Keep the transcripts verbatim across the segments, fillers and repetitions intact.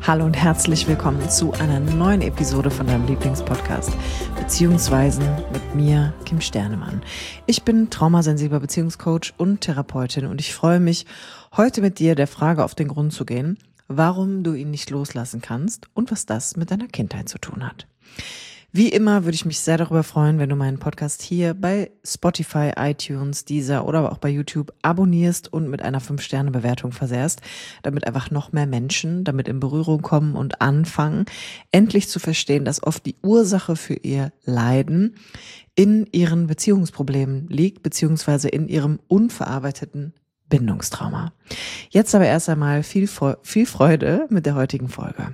Hallo und herzlich willkommen zu einer neuen Episode von deinem Lieblingspodcast, beziehungsweise mit mir, Kim Sternemann. Ich bin traumasensibler Beziehungscoach und Therapeutin und ich freue mich, heute mit dir der Frage auf den Grund zu gehen, warum du ihn nicht loslassen kannst und was das mit deiner Kindheit zu tun hat. Wie immer würde ich mich sehr darüber freuen, wenn du meinen Podcast hier bei Spotify, iTunes, Deezer oder aber auch bei YouTube abonnierst und mit einer fünf Sterne Bewertung versehrst, damit einfach noch mehr Menschen damit in Berührung kommen und anfangen, endlich zu verstehen, dass oft die Ursache für ihr Leiden in ihren Beziehungsproblemen liegt, beziehungsweise in ihrem unverarbeiteten Bindungstrauma. Jetzt aber erst einmal viel, viel Freude mit der heutigen Folge.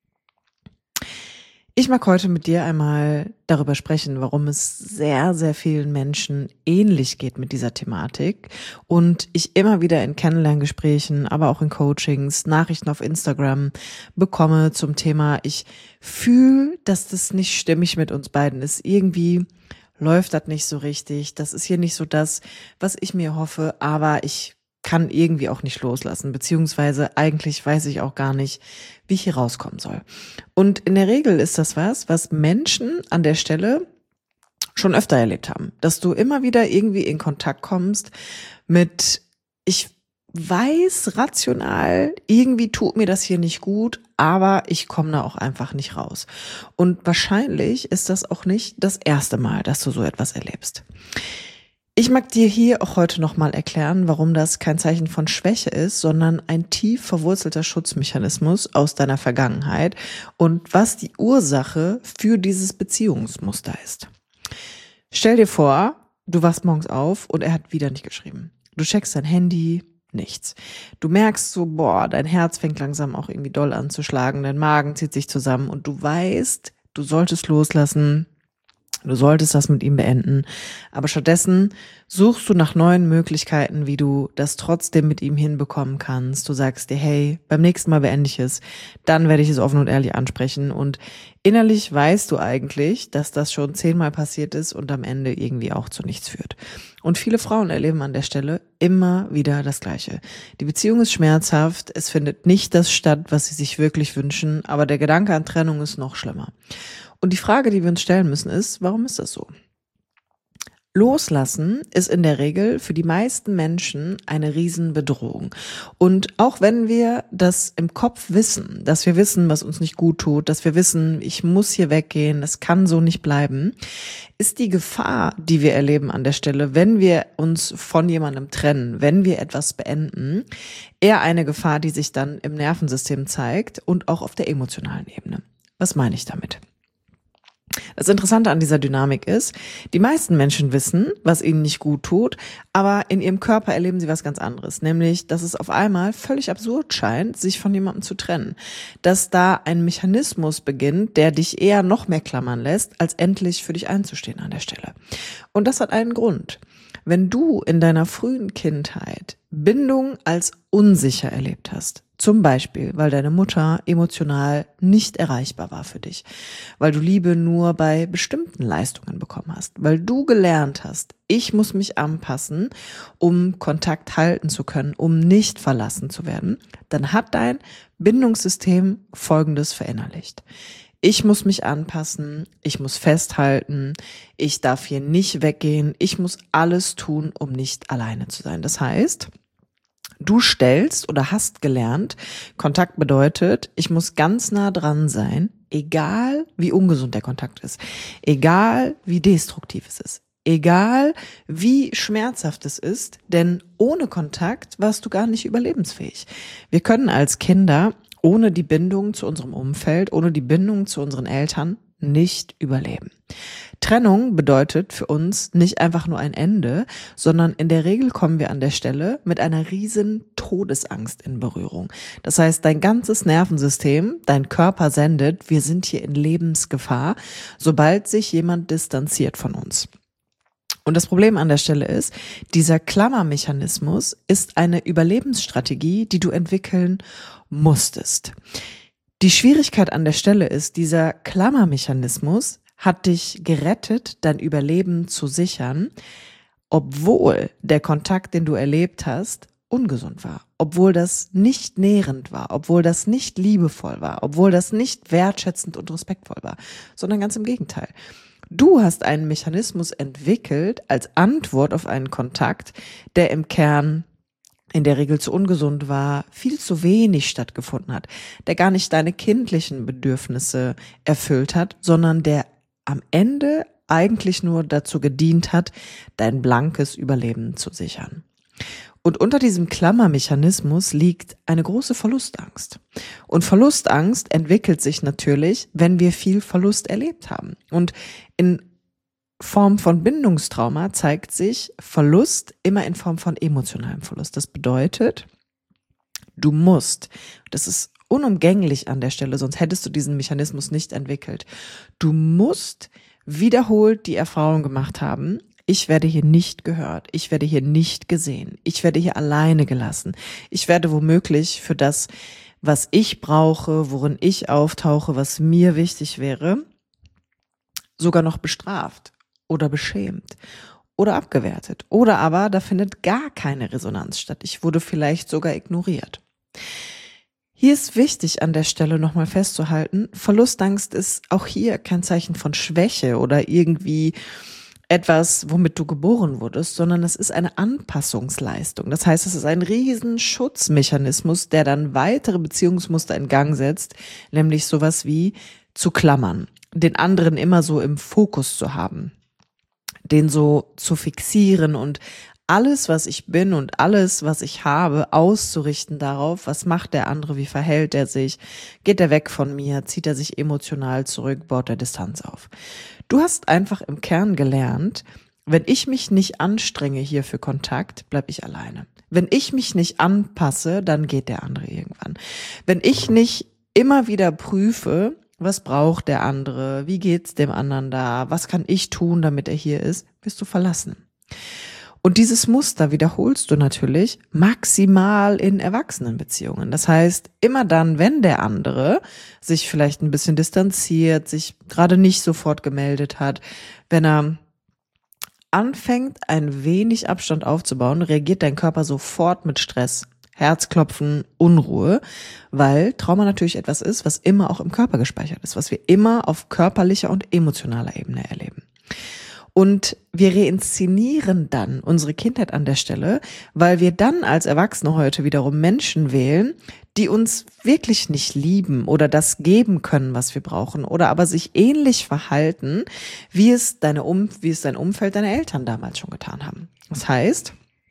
Ich mag heute mit dir einmal darüber sprechen, warum es sehr, sehr vielen Menschen ähnlich geht mit dieser Thematik und ich immer wieder in Kennenlerngesprächen, aber auch in Coachings, Nachrichten auf Instagram bekomme zum Thema, ich fühle, dass das nicht stimmig mit uns beiden ist. Irgendwie läuft das nicht so richtig, das ist hier nicht so das, was ich mir hoffe, aber ich kann irgendwie auch nicht loslassen, beziehungsweise eigentlich weiß ich auch gar nicht, wie ich hier rauskommen soll. Und in der Regel ist das was, was Menschen an der Stelle schon öfter erlebt haben, dass du immer wieder irgendwie in Kontakt kommst mit, ich weiß rational, irgendwie tut mir das hier nicht gut, aber ich komme da auch einfach nicht raus. Und wahrscheinlich ist das auch nicht das erste Mal, dass du so etwas erlebst. Ich mag dir hier auch heute nochmal erklären, warum das kein Zeichen von Schwäche ist, sondern ein tief verwurzelter Schutzmechanismus aus deiner Vergangenheit und was die Ursache für dieses Beziehungsmuster ist. Stell dir vor, du wachst morgens auf und er hat wieder nicht geschrieben. Du checkst dein Handy, nichts. Du merkst so, boah, dein Herz fängt langsam auch irgendwie doll an zu schlagen, dein Magen zieht sich zusammen und du weißt, du solltest loslassen. Du solltest das mit ihm beenden, aber stattdessen suchst du nach neuen Möglichkeiten, wie du das trotzdem mit ihm hinbekommen kannst. Du sagst dir, hey, beim nächsten Mal beende ich es, dann werde ich es offen und ehrlich ansprechen und innerlich weißt du eigentlich, dass das schon zehnmal passiert ist und am Ende irgendwie auch zu nichts führt. Und viele Frauen erleben an der Stelle immer wieder das Gleiche. Die Beziehung ist schmerzhaft, es findet nicht das statt, was sie sich wirklich wünschen, aber der Gedanke an Trennung ist noch schlimmer. Und die Frage, die wir uns stellen müssen, ist, warum ist das so? Loslassen ist in der Regel für die meisten Menschen eine Riesenbedrohung. Und auch wenn wir das im Kopf wissen, dass wir wissen, was uns nicht gut tut, dass wir wissen, ich muss hier weggehen, es kann so nicht bleiben, ist die Gefahr, die wir erleben an der Stelle, wenn wir uns von jemandem trennen, wenn wir etwas beenden, eher eine Gefahr, die sich dann im Nervensystem zeigt und auch auf der emotionalen Ebene. Was meine ich damit? Das Interessante an dieser Dynamik ist, die meisten Menschen wissen, was ihnen nicht gut tut, aber in ihrem Körper erleben sie was ganz anderes, nämlich, dass es auf einmal völlig absurd scheint, sich von jemandem zu trennen, dass da ein Mechanismus beginnt, der dich eher noch mehr klammern lässt, als endlich für dich einzustehen an der Stelle. Und das hat einen Grund. Wenn du in deiner frühen Kindheit Bindung als unsicher erlebt hast, zum Beispiel, weil deine Mutter emotional nicht erreichbar war für dich, weil du Liebe nur bei bestimmten Leistungen bekommen hast, weil du gelernt hast, ich muss mich anpassen, um Kontakt halten zu können, um nicht verlassen zu werden, dann hat dein Bindungssystem Folgendes verinnerlicht. Ich muss mich anpassen, ich muss festhalten, ich darf hier nicht weggehen, ich muss alles tun, um nicht alleine zu sein. Das heißt, du stellst oder hast gelernt, Kontakt bedeutet, ich muss ganz nah dran sein, egal wie ungesund der Kontakt ist, egal wie destruktiv es ist, egal wie schmerzhaft es ist, denn ohne Kontakt warst du gar nicht überlebensfähig. Wir können als Kinder ohne die Bindung zu unserem Umfeld, ohne die Bindung zu unseren Eltern nicht überleben. Trennung bedeutet für uns nicht einfach nur ein Ende, sondern in der Regel kommen wir an der Stelle mit einer riesen Todesangst in Berührung. Das heißt, dein ganzes Nervensystem, dein Körper sendet, wir sind hier in Lebensgefahr, sobald sich jemand distanziert von uns. Und das Problem an der Stelle ist, dieser Klammermechanismus ist eine Überlebensstrategie, die du entwickeln musstest. Die Schwierigkeit an der Stelle ist, dieser Klammermechanismus hat dich gerettet, dein Überleben zu sichern, obwohl der Kontakt, den du erlebt hast, ungesund war, obwohl das nicht nährend war, obwohl das nicht liebevoll war, obwohl das nicht wertschätzend und respektvoll war, sondern ganz im Gegenteil. Du hast einen Mechanismus entwickelt als Antwort auf einen Kontakt, der im Kern in der Regel zu ungesund war, viel zu wenig stattgefunden hat, der gar nicht deine kindlichen Bedürfnisse erfüllt hat, sondern der am Ende eigentlich nur dazu gedient hat, dein blankes Überleben zu sichern. Und unter diesem Klammermechanismus liegt eine große Verlustangst. Und Verlustangst entwickelt sich natürlich, wenn wir viel Verlust erlebt haben. Und in Form von Bindungstrauma zeigt sich Verlust immer in Form von emotionalem Verlust. Das bedeutet, du musst, das ist unumgänglich an der Stelle, sonst hättest du diesen Mechanismus nicht entwickelt. Du musst wiederholt die Erfahrung gemacht haben, ich werde hier nicht gehört, ich werde hier nicht gesehen, ich werde hier alleine gelassen, ich werde womöglich für das, was ich brauche, worin ich auftauche, was mir wichtig wäre, sogar noch bestraft oder beschämt oder abgewertet. Oder aber da findet gar keine Resonanz statt. Ich wurde vielleicht sogar ignoriert. Hier ist wichtig an der Stelle nochmal festzuhalten, Verlustangst ist auch hier kein Zeichen von Schwäche oder irgendwie etwas, womit du geboren wurdest, sondern es ist eine Anpassungsleistung. Das heißt, es ist ein riesen Schutzmechanismus, der dann weitere Beziehungsmuster in Gang setzt, nämlich sowas wie zu klammern, den anderen immer so im Fokus zu haben, den so zu fixieren und alles, was ich bin und alles, was ich habe, auszurichten darauf, was macht der andere, wie verhält er sich, geht er weg von mir, zieht er sich emotional zurück, baut er Distanz auf. Du hast einfach im Kern gelernt, wenn ich mich nicht anstrenge hier für Kontakt, bleib ich alleine. Wenn ich mich nicht anpasse, dann geht der andere irgendwann. Wenn ich nicht immer wieder prüfe, was braucht der andere, wie geht's dem anderen da, was kann ich tun, damit er hier ist, wirst du verlassen. Und dieses Muster wiederholst du natürlich maximal in Erwachsenenbeziehungen. Das heißt, immer dann, wenn der andere sich vielleicht ein bisschen distanziert, sich gerade nicht sofort gemeldet hat, wenn er anfängt, ein wenig Abstand aufzubauen, reagiert dein Körper sofort mit Stress, Herzklopfen, Unruhe, weil Trauma natürlich etwas ist, was immer auch im Körper gespeichert ist, was wir immer auf körperlicher und emotionaler Ebene erleben. Und wir reinszenieren dann unsere Kindheit an der Stelle, weil wir dann als Erwachsene heute wiederum Menschen wählen, die uns wirklich nicht lieben oder das geben können, was wir brauchen, oder aber sich ähnlich verhalten, wie es deine um, wie es dein Umfeld, deine Eltern damals schon getan haben. Das heißt,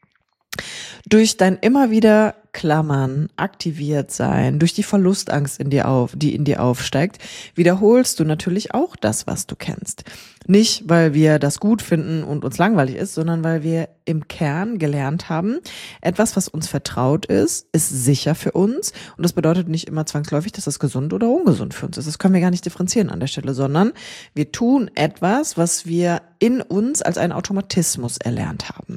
durch dein immer wieder Klammern, aktiviert sein, durch die Verlustangst in dir auf, die in dir aufsteigt, wiederholst du natürlich auch das, was du kennst. Nicht, weil wir das gut finden und uns langweilig ist, sondern weil wir im Kern gelernt haben, etwas, was uns vertraut ist, ist sicher für uns. Und das bedeutet nicht immer zwangsläufig, dass das gesund oder ungesund für uns ist. Das können wir gar nicht differenzieren an der Stelle, sondern wir tun etwas, was wir in uns als einen Automatismus erlernt haben.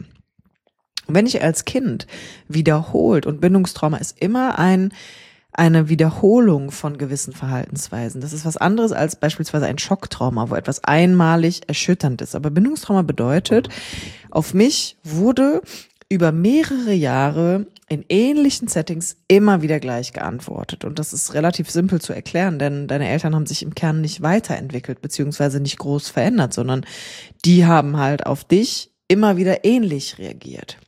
Und wenn ich als Kind wiederholt, und Bindungstrauma ist immer ein, eine Wiederholung von gewissen Verhaltensweisen. Das ist was anderes als beispielsweise ein Schocktrauma, wo etwas einmalig erschütternd ist. Aber Bindungstrauma bedeutet, auf mich wurde über mehrere Jahre in ähnlichen Settings immer wieder gleich geantwortet. Und das ist relativ simpel zu erklären, denn deine Eltern haben sich im Kern nicht weiterentwickelt, beziehungsweise nicht groß verändert, sondern die haben halt auf dich immer wieder ähnlich reagiert.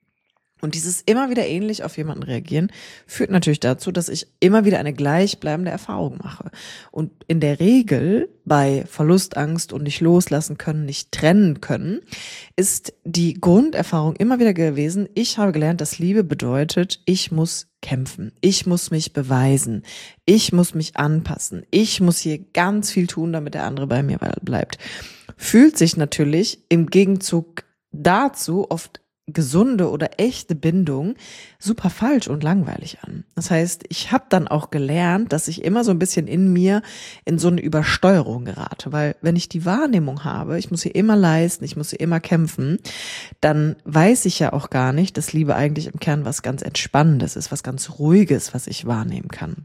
Und dieses immer wieder ähnlich auf jemanden reagieren führt natürlich dazu, dass ich immer wieder eine gleichbleibende Erfahrung mache. Und in der Regel bei Verlustangst und nicht loslassen können, nicht trennen können, ist die Grunderfahrung immer wieder gewesen, ich habe gelernt, dass Liebe bedeutet, ich muss kämpfen, ich muss mich beweisen, ich muss mich anpassen, ich muss hier ganz viel tun, damit der andere bei mir bleibt. Fühlt sich natürlich im Gegenzug dazu oft gesunde oder echte Bindung super falsch und langweilig an. Das heißt, ich habe dann auch gelernt, dass ich immer so ein bisschen in mir in so eine Übersteuerung gerate, weil wenn ich die Wahrnehmung habe, ich muss hier immer leisten, ich muss hier immer kämpfen, dann weiß ich ja auch gar nicht, dass Liebe eigentlich im Kern was ganz Entspannendes ist, was ganz Ruhiges, was ich wahrnehmen kann.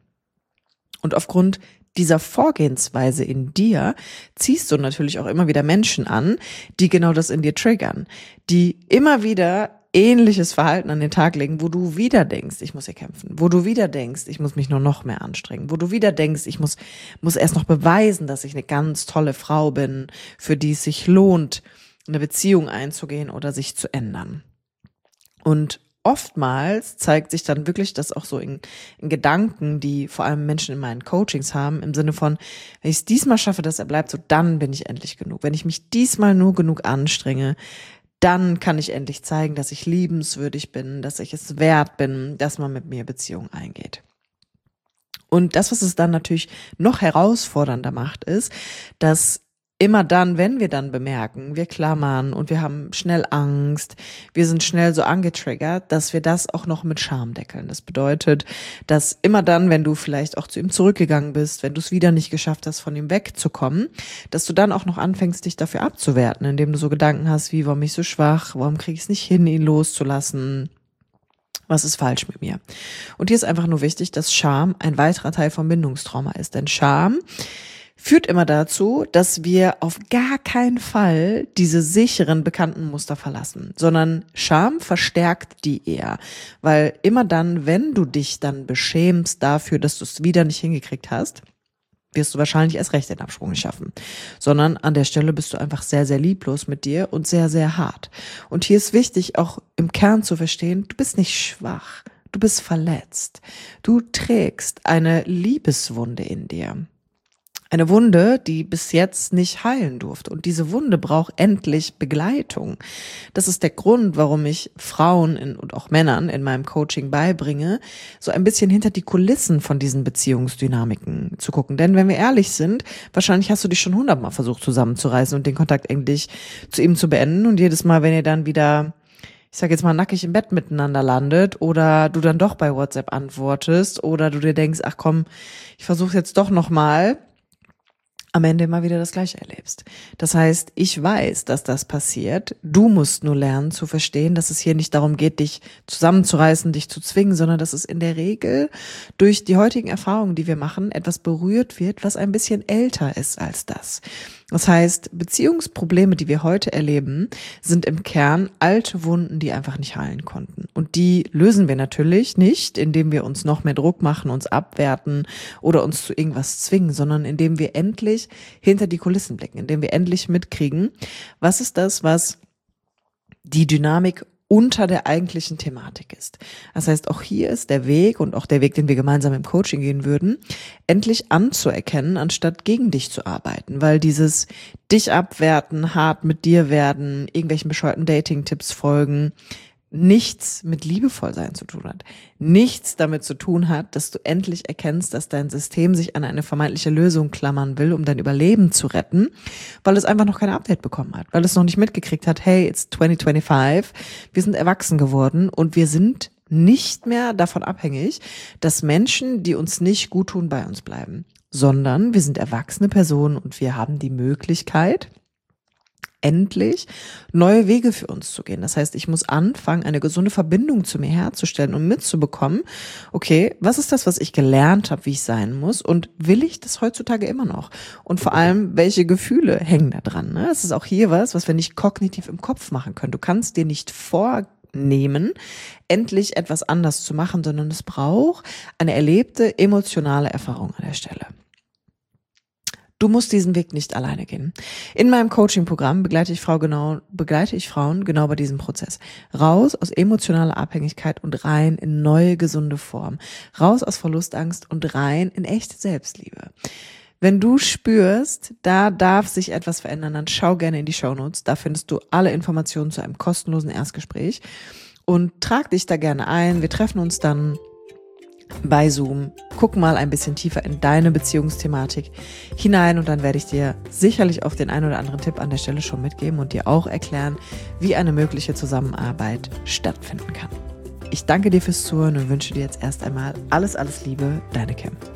Und aufgrund dieser Vorgehensweise in dir ziehst du natürlich auch immer wieder Menschen an, die genau das in dir triggern, die immer wieder ähnliches Verhalten an den Tag legen, wo du wieder denkst, ich muss hier kämpfen, wo du wieder denkst, ich muss mich nur noch mehr anstrengen, wo du wieder denkst, ich muss, muss erst noch beweisen, dass ich eine ganz tolle Frau bin, für die es sich lohnt, eine Beziehung einzugehen oder sich zu ändern. Und oftmals zeigt sich dann wirklich das auch so in, in Gedanken, die vor allem Menschen in meinen Coachings haben, im Sinne von, wenn ich es diesmal schaffe, dass er bleibt, so dann bin ich endlich genug. Wenn ich mich diesmal nur genug anstrenge, dann kann ich endlich zeigen, dass ich liebenswürdig bin, dass ich es wert bin, dass man mit mir Beziehungen eingeht. Und das, was es dann natürlich noch herausfordernder macht, ist, dass immer dann, wenn wir dann bemerken, wir klammern und wir haben schnell Angst, wir sind schnell so angetriggert, dass wir das auch noch mit Scham deckeln. Das bedeutet, dass immer dann, wenn du vielleicht auch zu ihm zurückgegangen bist, wenn du es wieder nicht geschafft hast, von ihm wegzukommen, dass du dann auch noch anfängst, dich dafür abzuwerten, indem du so Gedanken hast wie, warum bin ich so schwach, warum kriege ich es nicht hin, ihn loszulassen, was ist falsch mit mir? Und hier ist einfach nur wichtig, dass Scham ein weiterer Teil vom Bindungstrauma ist, denn Scham führt immer dazu, dass wir auf gar keinen Fall diese sicheren, bekannten Muster verlassen, sondern Scham verstärkt die eher, weil immer dann, wenn du dich dann beschämst dafür, dass du es wieder nicht hingekriegt hast, wirst du wahrscheinlich erst recht den Absprung nicht schaffen, sondern an der Stelle bist du einfach sehr, sehr lieblos mit dir und sehr, sehr hart. Und hier ist wichtig, auch im Kern zu verstehen, du bist nicht schwach, du bist verletzt, du trägst eine Liebeswunde in dir. Eine Wunde, die bis jetzt nicht heilen durfte. Und diese Wunde braucht endlich Begleitung. Das ist der Grund, warum ich Frauen in, und auch Männern in meinem Coaching beibringe, so ein bisschen hinter die Kulissen von diesen Beziehungsdynamiken zu gucken. Denn wenn wir ehrlich sind, wahrscheinlich hast du dich schon hundertmal versucht zusammenzureißen und den Kontakt endlich zu ihm zu beenden. Und jedes Mal, wenn ihr dann wieder, ich sag jetzt mal, nackig im Bett miteinander landet oder du dann doch bei WhatsApp antwortest oder du dir denkst, ach komm, ich versuche jetzt doch nochmal, am Ende immer wieder das Gleiche erlebst. Das heißt, ich weiß, dass das passiert. Du musst nur lernen zu verstehen, dass es hier nicht darum geht, dich zusammenzureißen, dich zu zwingen, sondern dass es in der Regel durch die heutigen Erfahrungen, die wir machen, etwas berührt wird, was ein bisschen älter ist als das. Das heißt, Beziehungsprobleme, die wir heute erleben, sind im Kern alte Wunden, die einfach nicht heilen konnten. Und die lösen wir natürlich nicht, indem wir uns noch mehr Druck machen, uns abwerten oder uns zu irgendwas zwingen, sondern indem wir endlich hinter die Kulissen blicken, indem wir endlich mitkriegen, was ist das, was die Dynamik unter der eigentlichen Thematik ist. Das heißt, auch hier ist der Weg und auch der Weg, den wir gemeinsam im Coaching gehen würden, endlich anzuerkennen, anstatt gegen dich zu arbeiten, weil dieses dich abwerten, hart mit dir werden, irgendwelchen bescheuerten Dating-Tipps folgen, nichts mit liebevoll sein zu tun hat. Nichts damit zu tun hat, dass du endlich erkennst, dass dein System sich an eine vermeintliche Lösung klammern will, um dein Überleben zu retten, weil es einfach noch kein Update bekommen hat, weil es noch nicht mitgekriegt hat, hey, it's twenty twenty-five, wir sind erwachsen geworden und wir sind nicht mehr davon abhängig, dass Menschen, die uns nicht gut tun, bei uns bleiben, sondern wir sind erwachsene Personen und wir haben die Möglichkeit, endlich neue Wege für uns zu gehen. Das heißt, ich muss anfangen, eine gesunde Verbindung zu mir herzustellen und mitzubekommen, okay, was ist das, was ich gelernt habe, wie ich sein muss und will ich das heutzutage immer noch? Und vor allem, welche Gefühle hängen da dran? Ne? Das ist auch hier was, was wir nicht kognitiv im Kopf machen können. Du kannst dir nicht vornehmen, endlich etwas anders zu machen, sondern es braucht eine erlebte emotionale Erfahrung an der Stelle. Du musst diesen Weg nicht alleine gehen. In meinem Coaching-Programm begleite ich, Frau genau, begleite ich Frauen genau bei diesem Prozess. Raus aus emotionaler Abhängigkeit und rein in neue, gesunde Form. Raus aus Verlustangst und rein in echte Selbstliebe. Wenn du spürst, da darf sich etwas verändern, dann schau gerne in die Shownotes. Da findest du alle Informationen zu einem kostenlosen Erstgespräch. Und trag dich da gerne ein. Wir treffen uns dann bei Zoom, guck mal ein bisschen tiefer in deine Beziehungsthematik hinein und dann werde ich dir sicherlich auch den einen oder anderen Tipp an der Stelle schon mitgeben und dir auch erklären, wie eine mögliche Zusammenarbeit stattfinden kann. Ich danke dir fürs Zuhören und wünsche dir jetzt erst einmal alles, alles Liebe, deine Kim.